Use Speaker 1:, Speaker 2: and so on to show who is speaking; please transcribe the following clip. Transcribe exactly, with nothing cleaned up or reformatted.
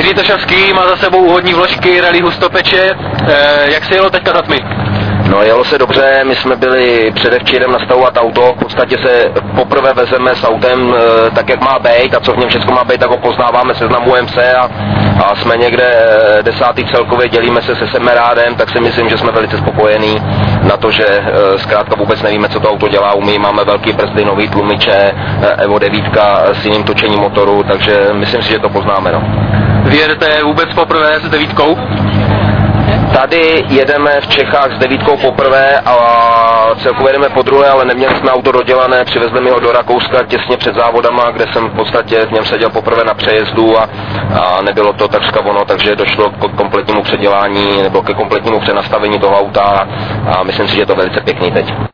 Speaker 1: Jiří Tošovský má za sebou úvodní vložky Rally Hustopeče. E, jak se jelo teďka za tmy?
Speaker 2: No, jelo se dobře, my jsme byli předevčírem nastavovat auto, v podstatě se poprvé vezeme s autem e, tak, jak má být, a co v něm všechno má být, tak ho poznáváme, seznamujeme se a, a jsme někde e, desátý celkově, dělíme se se Semerádem, tak si myslím, že jsme velice spokojení na to, že e, zkrátka vůbec nevíme, co to auto dělá, umí, máme velký brzdy, nový tlumiče, e, Evo devět s jiným točením motoru, takže myslím si, že to poznáme. No.
Speaker 1: Vyjedete vůbec poprvé s devítkou?
Speaker 2: Tady jedeme v Čechách s devítkou poprvé a celkově jedeme po druhé, ale neměli jsme auto dodělané, přivezli mi ho do Rakouska těsně před závodama, kde jsem v podstatě v něm seděl poprvé na přejezdu a, a nebylo to takřka ono, takže došlo k kompletnímu předělání nebo ke kompletnímu přenastavení toho auta a myslím si, že je to velice pěkný teď.